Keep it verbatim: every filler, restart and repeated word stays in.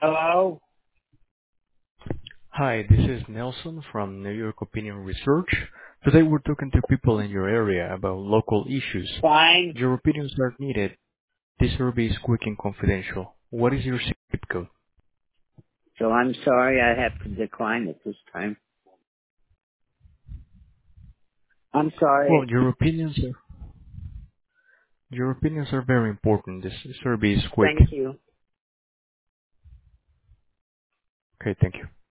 Hello? Hi, this is Nelson from New York Opinion Research. Today we're talking to people in your area about local issues. Fine. Your opinions are needed. This survey is quick and confidential. What is your zip code? So I'm sorry I have to decline it this time. I'm Well, sorry. your opinions are your opinions are very important. This survey is quick. Thank you. Okay, thank you.